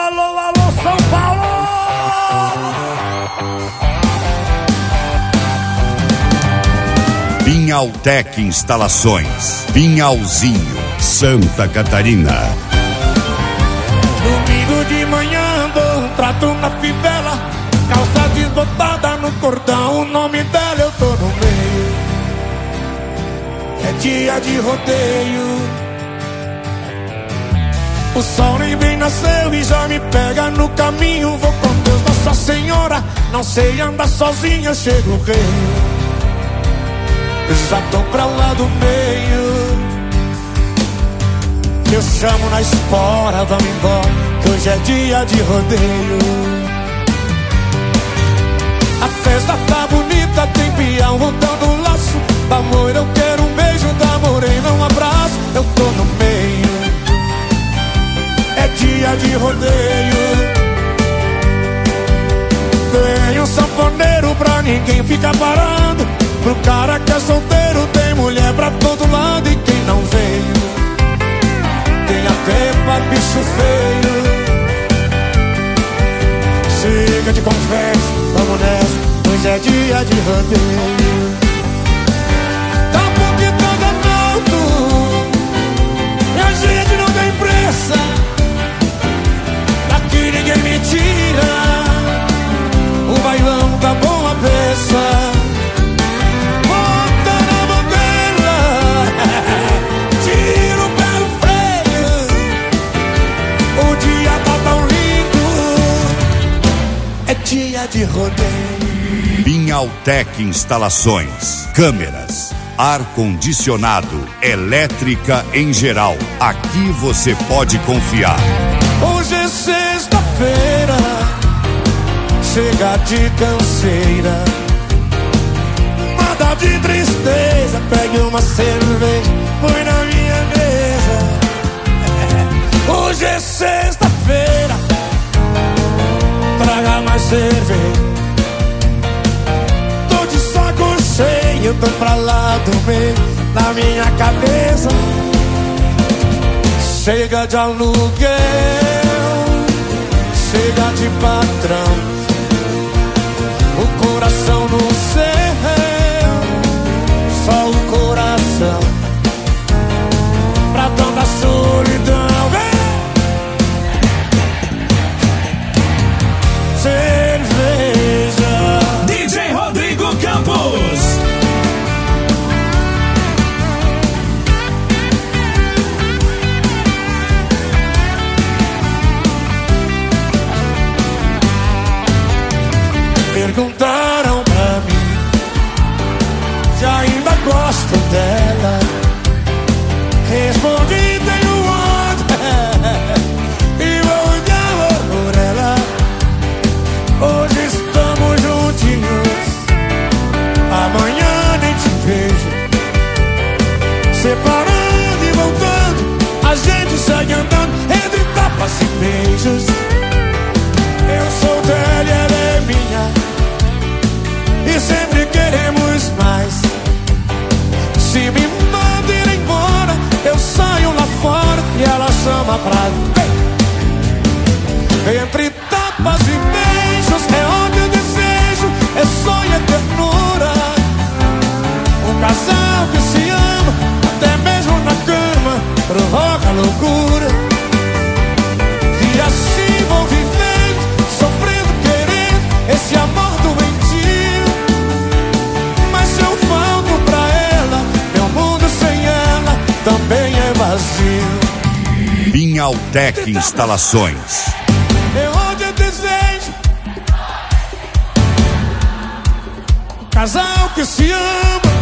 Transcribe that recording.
alô, alô, São Paulo! Pinhaltec Instalações, Pinhalzinho, Santa Catarina. Domingo de manhã dou um trato na fivela, calça desbotada no cordão, o nome dela eu tô no meio. É dia de rodeio, o sol nem bem nasceu e já me pega no caminho. Vou com Deus, Nossa Senhora, não sei andar sozinha, chego o rei. Já tô pra lá do meio, eu chamo na espora, vamos embora, que hoje é dia de rodeio. A festa tá bonita, tem peão rodando o laço. Da amor eu quero um beijo, da morena um abraço. Eu tô no meio, é dia de rodeio. Tem um sanfoneiro pra ninguém ficar parando. Pro cara que é solteiro tem mulher pra todo lado. E quem não veio tem até pra bicho feio. Chega de conversa, vamos nessa, hoje é dia de rodeio. Tá um pouquinho todo alto e a gente não tem pressa, daqui ninguém me tira. O bailão tá bom a peça, dia de rodeio. Pinhaltec Instalações, câmeras, ar-condicionado, elétrica em geral. Aqui você pode confiar. Hoje é sexta-feira, chega de canseira, nada de tristeza. Pegue uma cerveja, põe na minha mesa. Hoje é sexta-feira, traga mais cerveja. Tô de saco cheio, tô pra lá do meio, na minha cabeça. Chega de aluguel, chega de patrão, o coração no céu, só o coração, pra tanta solidão. Cerveja. DJ Rodrigo Campos. Perguntaram pra mim se ainda gosto dela. Respondi, tenho ódio e vou olhar por ela. Hoje estamos juntinhos, amanhã nem te vejo. Separando e voltando, a gente segue andando entre tapas e beijos. Eu sou dela e ela é minha, e sempre queremos mais. Se me manda ir embora, eu saio lá fora e ela chama pra entre tapas e beijos. É ódio e desejo, é sonho e ternura. Um casal que se ama, até mesmo na cama, provoca loucura. E assim vou vivendo, sofrendo, querendo esse amor doentio. Mas se eu falto pra ela, meu mundo sem ela também é vazio. Pinhaltec Instalações. É ódio e desejo, casal que se ama,